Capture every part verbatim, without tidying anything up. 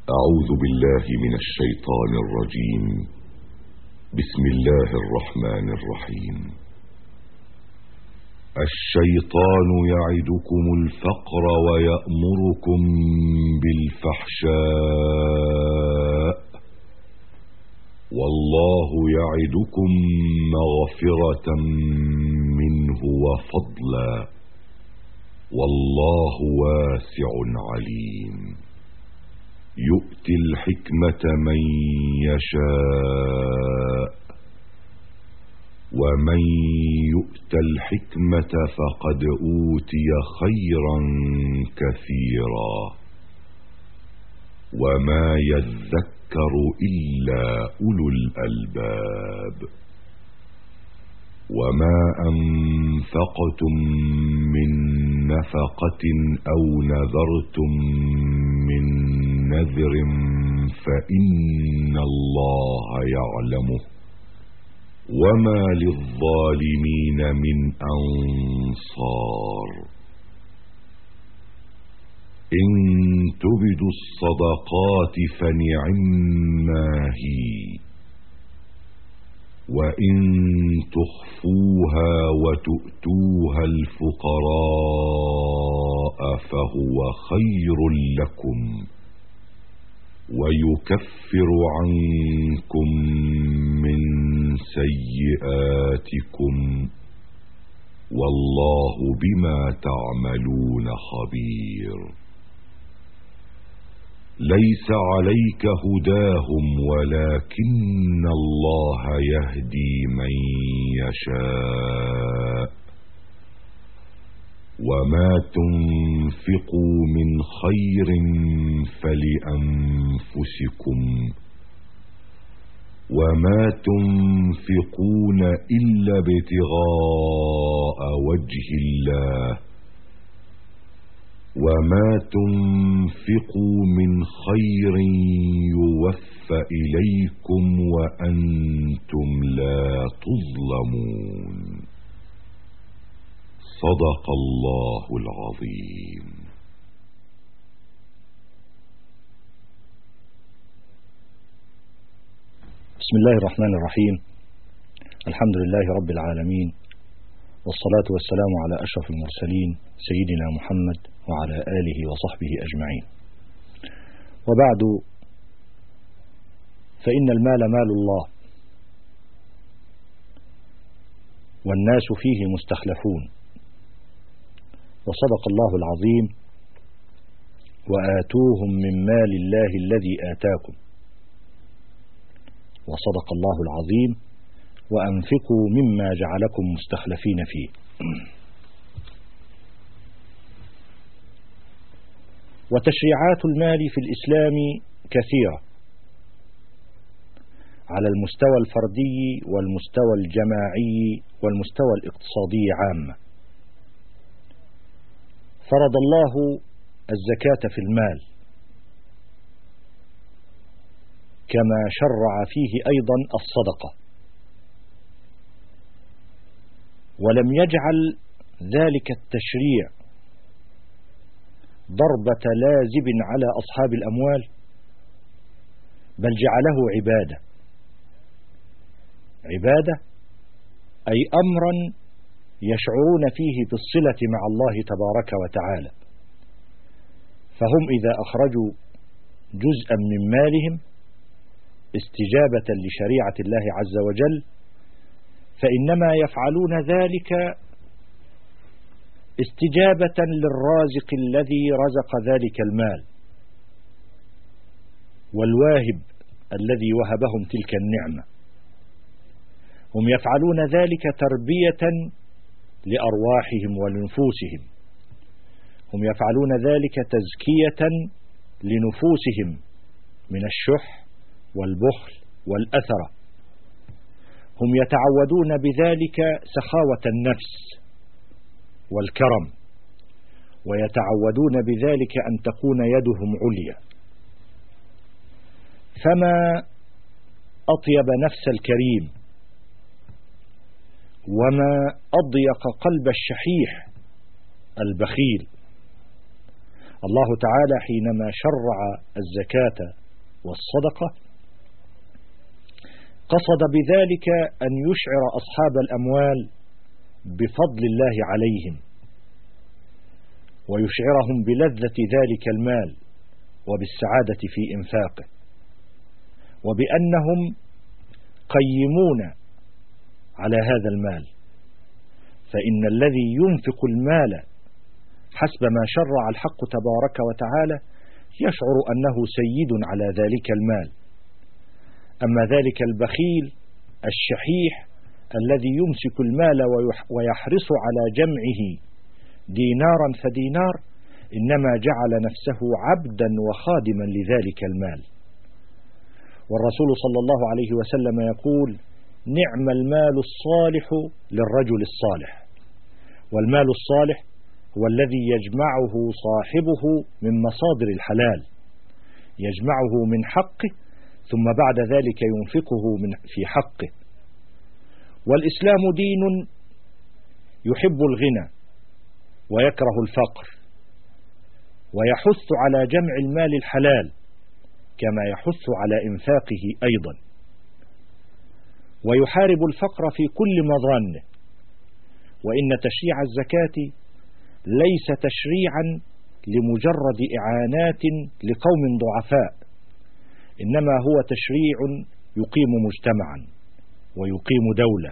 أعوذ بالله من الشيطان الرجيم. بسم الله الرحمن الرحيم. الشيطان يعدكم الفقر ويأمركم بالفحشاء والله يعدكم مغفرة منه وفضلا والله واسع عليم. يؤتي الحكمة من يشاء ومن يؤت الحكمة فقد أوتي خيرا كثيرا وما يذكر إلا أولو الألباب. وما أنفقتم من نفقة أو نذرتم من نذر فإن الله يعلمه وما للظالمين من أنصار. إن تبدوا الصدقات فنعما هي وإن تخفوها وتؤتوها الفقراء فهو خير لكم ويكفر عنكم من سيئاتكم والله بما تعملون خبير. ليس عليك هداهم ولكن الله يهدي من يشاء وما تنفقوا من خير فلأنفسكم وما تنفقون إلا ابتغاء وجه الله وما تنفقوا من خير يوفى إليكم وأنتم لا تظلمون. صدق الله العظيم. بسم الله الرحمن الرحيم. الحمد لله رب العالمين، والصلاة والسلام على أشرف المرسلين سيدنا محمد وعلى آله وصحبه أجمعين. وبعد، فإن المال مال الله والناس فيه مستخلفون، وصدق الله العظيم: وآتوهم من مال الله الذي آتاكم. وصدق الله العظيم: وأنفقوا مما جعلكم مستخلفين فيه. وتشريعات المال في الإسلام كثيرة على المستوى الفردي والمستوى الجماعي والمستوى الاقتصادي عامة. فرض الله الزكاة في المال، كما شرع فيه أيضا الصدقة، ولم يجعل ذلك التشريع ضربة لازب على أصحاب الأموال، بل جعله عبادة عبادة أي أمرا يشعرون فيه بالصلة مع الله تبارك وتعالى. فهم إذا أخرجوا جزءا من مالهم استجابة لشريعة الله عز وجل فإنما يفعلون ذلك استجابة للرازق الذي رزق ذلك المال والواهب الذي وهبهم تلك النعمة. هم يفعلون ذلك تربية لأرواحهم ولنفوسهم، هم يفعلون ذلك تزكية لنفوسهم من الشح والبخل والأثرة. هم يتعودون بذلك سخاوة النفس والكرم، ويتعودون بذلك أن تكون يدهم عليا. فما أطيب نفس الكريم وما أضيق قلب الشحيح البخيل الله تعالى حينما شرع الزكاة والصدقة قصد بذلك أن يشعر أصحاب الأموال بفضل الله عليهم، ويشعرهم بلذة ذلك المال وبالسعادة في إنفاقه، وبأنهم قيمون على هذا المال، فإن الذي ينفق المال حسب ما شرع الحق تبارك وتعالى يشعر أنه سيد على ذلك المال. أما ذلك البخيل الشحيح الذي يمسك المال ويحرص على جمعه دينارا فدينار إنما جعل نفسه عبدا وخادما لذلك المال. والرسول صلى الله عليه وسلم يقول: نعم المال الصالح للرجل الصالح. والمال الصالح هو الذي يجمعه صاحبه من مصادر الحلال، يجمعه من حقه ثم بعد ذلك ينفقه من في حقه. والإسلام دين يحب الغنى ويكره الفقر، ويحث على جمع المال الحلال كما يحث على إنفاقه أيضا، ويحارب الفقر في كل مظانه. وإن تشريع الزكاة ليس تشريعا لمجرد إعانات لقوم ضعفاء، إنما هو تشريع يقيم مجتمعا ويقيم دولة.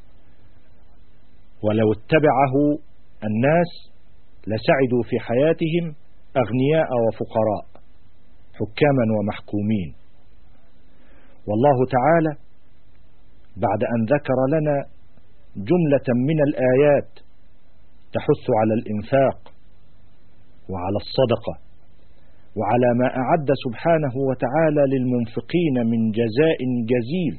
ولو اتبعه الناس لسعدوا في حياتهم أغنياء وفقراء، حكاما ومحكومين. والله تعالى بعد أن ذكر لنا جملة من الآيات تحث على الإنفاق وعلى الصدقة وعلى ما أعد سبحانه وتعالى للمنفقين من جزاء جزيل،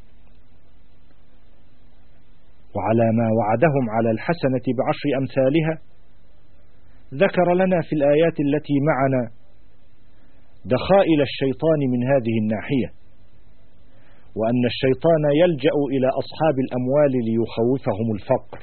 وعلى ما وعدهم على الحسنة بعشر أمثالها، ذكر لنا في الآيات التي معنا دخائل الشيطان من هذه الناحية، وأن الشيطان يلجأ إلى أصحاب الأموال ليخوفهم الفقر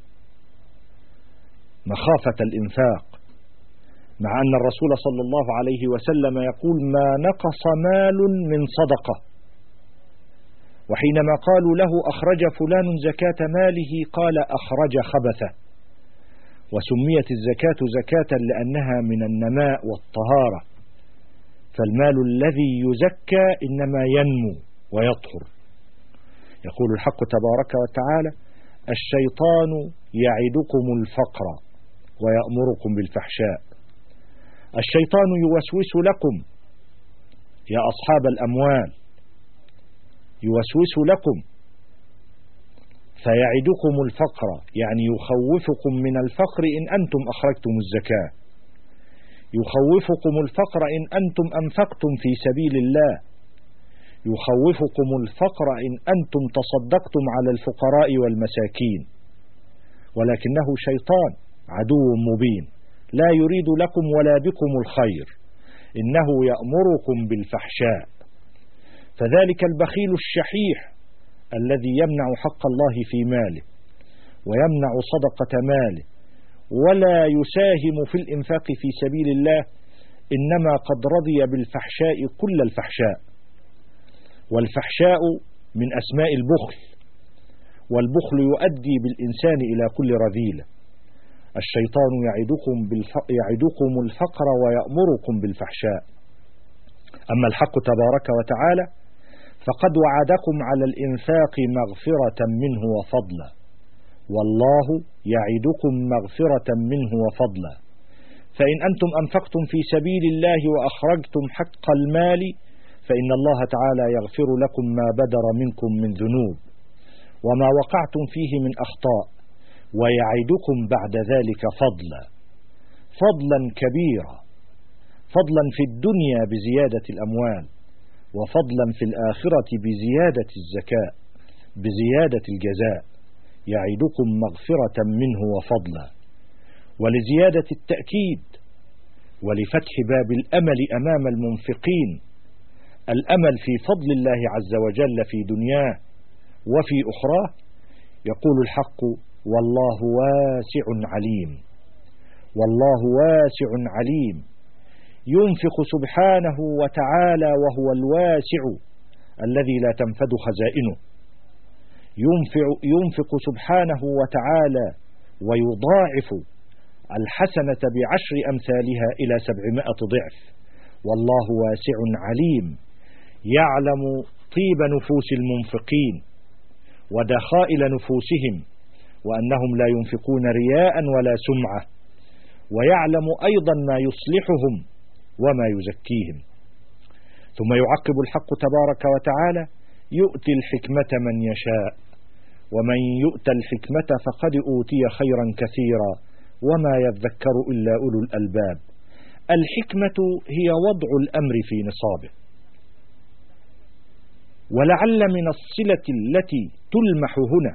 مخافة الإنفاق، مع أن الرسول صلى الله عليه وسلم يقول: ما نقص مال من صدقة. وحينما قالوا له: أخرج فلان زكاة ماله؟ قال: أخرج خبثه. وسميت الزكاة زكاة لأنها من النماء والطهارة، فالمال الذي يزكى إنما ينمو ويطهر. يقول الحق تبارك وتعالى: الشيطان يعدكم الفقر ويأمركم بالفحشاء. الشيطان يوسوس لكم يا أصحاب الأموال، يوسوس لكم فيعدكم الفقر، يعني يخوفكم من الفقر إن أنتم أخرجتم الزكاة، يخوفكم الفقر إن أنتم أنفقتم في سبيل الله، يخوفكم الفقر إن أنتم تصدقتم على الفقراء والمساكين. ولكنه شيطان عدو مبين لا يريد لكم ولا بكم الخير، إنه يأمركم بالفحشاء. فذلك البخيل الشحيح الذي يمنع حق الله في ماله ويمنع صدقة ماله ولا يساهم في الإنفاق في سبيل الله، إنما قد رضي بالفحشاء كل الفحشاء. والفحشاء من أسماء البخل، والبخل يؤدي بالإنسان إلى كل رذيلة. الشيطان يعدكم, بالف... يعدكم الفقر ويأمركم بالفحشاء. أما الحق تبارك وتعالى فقد وعدكم على الإنفاق مغفرة منه وفضلا، والله يعدكم مغفرة منه وفضلا. فإن أنتم أنفقتم في سبيل الله وأخرجتم حق المال فإن الله تعالى يغفر لكم ما بدر منكم من ذنوب وما وقعتم فيه من أخطاء، ويعدكم بعد ذلك فضلا، فضلا كبيرا، فضلا في الدنيا بزيادة الأموال، وفضلا في الآخرة بزيادة الزكاة، بزيادة الجزاء. يعدكم مغفرة منه وفضلا. ولزيادة التأكيد ولفتح باب الأمل أمام المنفقين، الأمل في فضل الله عز وجل في دنياه وفي أخراه، يقول الحق: والله واسع عليم. والله واسع عليم. ينفق سبحانه وتعالى وهو الواسع الذي لا تنفد خزائنه، ينفق, ينفق سبحانه وتعالى ويضاعف الحسنة بعشر أمثالها إلى سبعمائة ضعف. والله واسع عليم، يعلم طيب نفوس المنفقين ودخائل نفوسهم، وأنهم لا ينفقون رياء ولا سمعة، ويعلم أيضا ما يصلحهم وما يزكيهم. ثم يعقب الحق تبارك وتعالى: يؤتي الحكمة من يشاء، ومن يؤت الحكمة فقد أوتي خيرا كثيرا وما يذكر إلا أولو الألباب. الحكمة هي وضع الأمر في نصابه، ولعل من الصلة التي تلمح هنا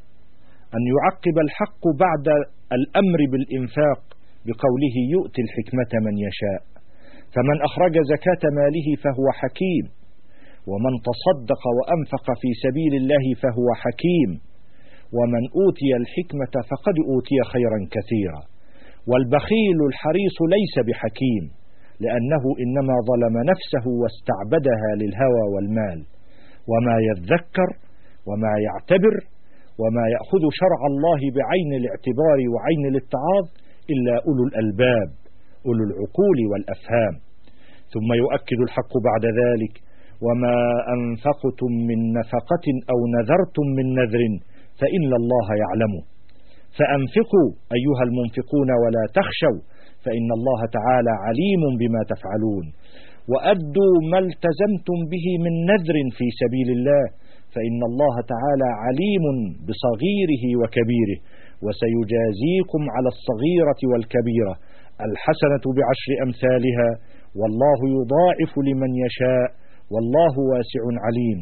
أن يعقب الحق بعد الأمر بالإنفاق بقوله: يؤتي الحكمة من يشاء. فمن أخرج زكاة ماله فهو حكيم، ومن تصدق وأنفق في سبيل الله فهو حكيم، ومن أوتي الحكمة فقد أوتي خيرا كثيرا. والبخيل الحريص ليس بحكيم، لأنه إنما ظلم نفسه واستعبدها للهوى والمال، وما يذكر وما يعتبر وما يأخذ شرع الله بعين الاعتبار وعين الاتعاظ إلا أولو الألباب، أولو العقول والأفهام. ثم يؤكد الحق بعد ذلك: وما أنفقتم من نفقة أو نذرتم من نذر فإن الله يعلمه، فأنفقوا أيها المنفقون ولا تخشوا، فإن الله تعالى عليم بما تفعلون. وأدوا ما التزمتم به من نذر في سبيل الله، فإن الله تعالى عليم بصغيره وكبيره، وسيجازيكم على الصغيرة والكبيرة الحسنة بعشر أمثالها، والله يضاعف لمن يشاء، والله واسع عليم.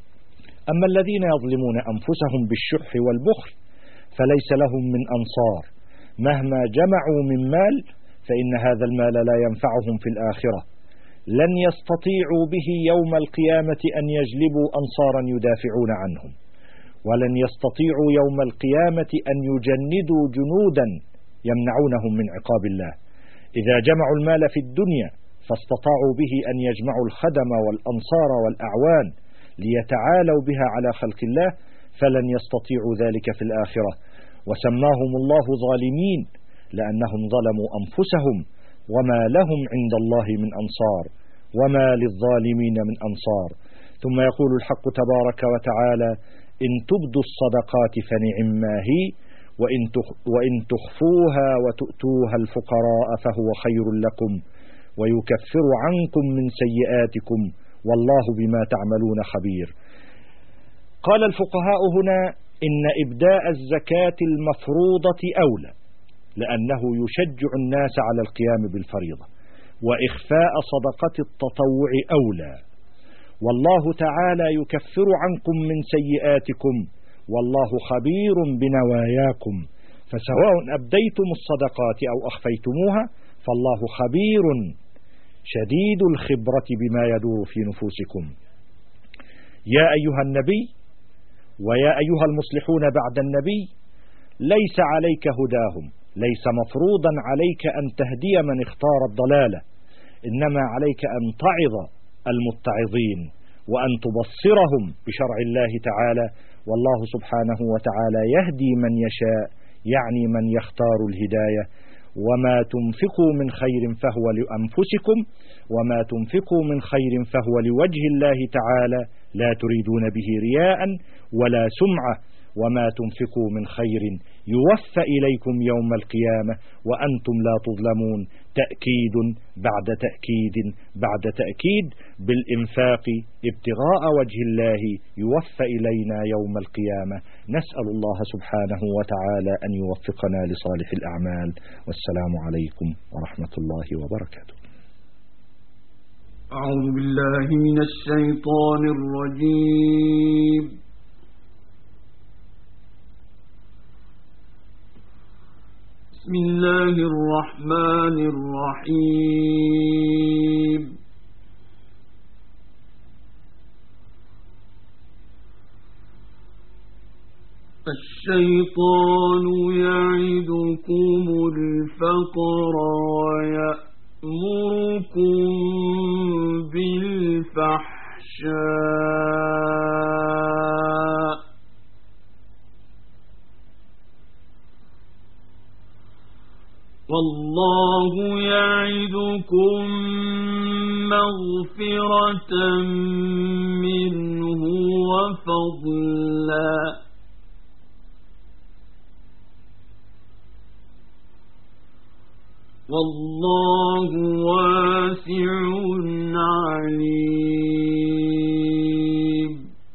أما الذين يظلمون أنفسهم بالشح والبخل فليس لهم من أنصار، مهما جمعوا من مال فإن هذا المال لا ينفعهم في الآخرة، لن يستطيعوا به يوم القيامة أن يجلبوا أنصارا يدافعون عنهم، ولن يستطيعوا يوم القيامة أن يجندوا جنودا يمنعونهم من عقاب الله. إذا جمعوا المال في الدنيا فاستطاعوا به أن يجمعوا الخدم والأنصار والأعوان ليتعالوا بها على خلق الله، فلن يستطيعوا ذلك في الآخرة. وسماهم الله ظالمين لأنهم ظلموا أنفسهم، وما لهم عند الله من أنصار، وما للظالمين من أنصار. ثم يقول الحق تبارك وتعالى: إن تبدوا الصدقات فنعما هي، وإن تخفوها وتؤتوها الفقراء فهو خير لكم ويكفر عنكم من سيئاتكم والله بما تعملون خبير. قال الفقهاء هنا: إن إبداء الزكاة المفروضة أولى، لأنه يشجع الناس على القيام بالفريضة، وإخفاء صدقة التطوع أولى. والله تعالى يكفر عنكم من سيئاتكم والله خبير بنواياكم، فسواء أبديتم الصدقات أو أخفيتموها فالله خبير شديد الخبرة بما يدور في نفوسكم. يا أيها النبي ويا أيها المصلحون بعد النبي، ليس عليك هداهم، ليس مفروضا عليك أن تهدي من اختار الضلالة، إنما عليك أن تعظ المتعظين وأن تبصرهم بشرع الله تعالى. والله سبحانه وتعالى يهدي من يشاء، يعني من يختار الهداية. وما تنفقوا من خير فهو لأنفسكم، وما تنفقوا من خير فهو لوجه الله تعالى لا تريدون به رياء ولا سمعة، وما تنفقوا من خير يوفى إليكم يوم القيامة وأنتم لا تظلمون. تأكيد بعد تأكيد بعد تأكيد بالإنفاق ابتغاء وجه الله يوفى إلينا يوم القيامة. نسأل الله سبحانه وتعالى أن يوفقنا لصالح الأعمال. والسلام عليكم ورحمة الله وبركاته. أعوذ بالله من الشيطان الرجيم. بسم الله الرحمن الرحيم. الشيطان يعدكم الفقر ويأمركم بالفحشاء والله يعدكم مغفرة منه وفضلا والله واسع عليم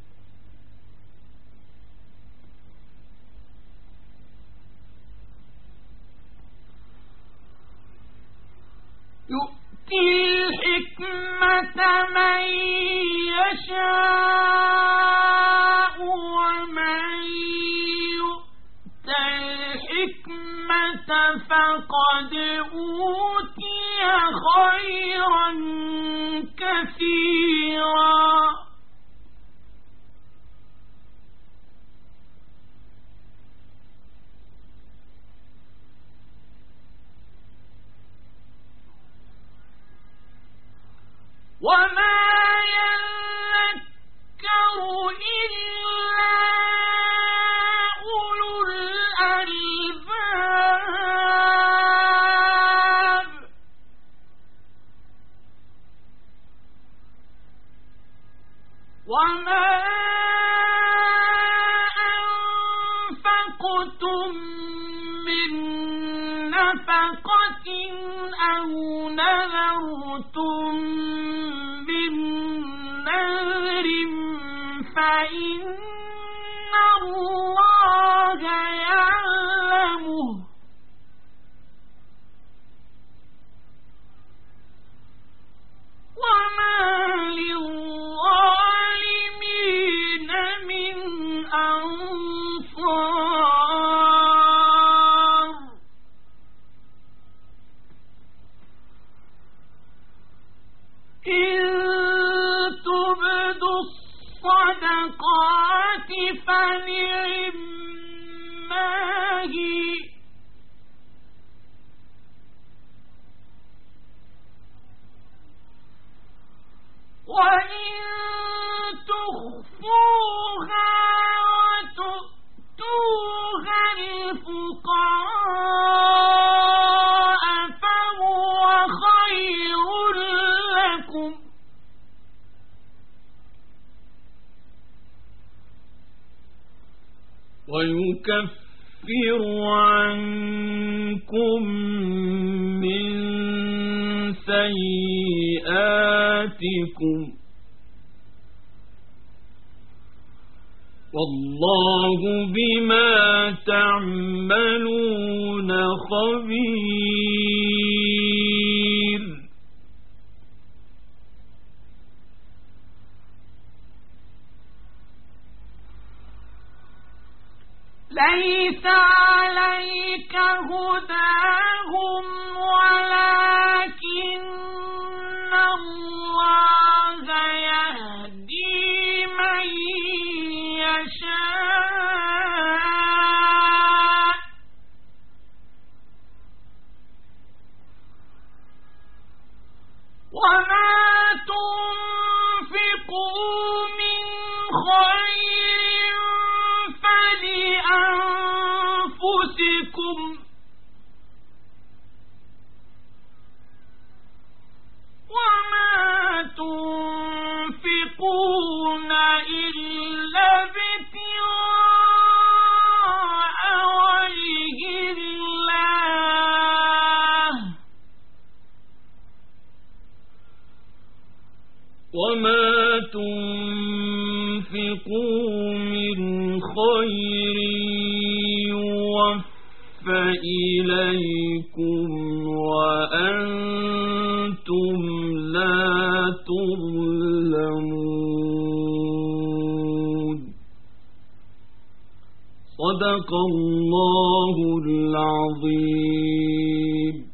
يؤتي الحكمة من يشاء ومن يؤت الحكمة فقد أوتي خيرا كثيرا وما يذكر إلا أولو الألباب وما أنفقتم من نفقة أو نذرتم فإن الله يعلمه وما للظالمين من أنصار إن تبدوا الصدقات فنعما هي وإن تخفوها وتؤتوها الفقراء فهو خير لكم ويكفر عنكم من سيئاتكم والله بما تعملون خبير ليس عليك هداهم ولكن الله يهدي من يشاء وما تنفقوا من خير فلأنفسكم وما تنفقون إلا ابتغاء وجه الله وما تنفقوا من خير يوفى إليكم وأنتم لا تظلمون صدق الله العظيم.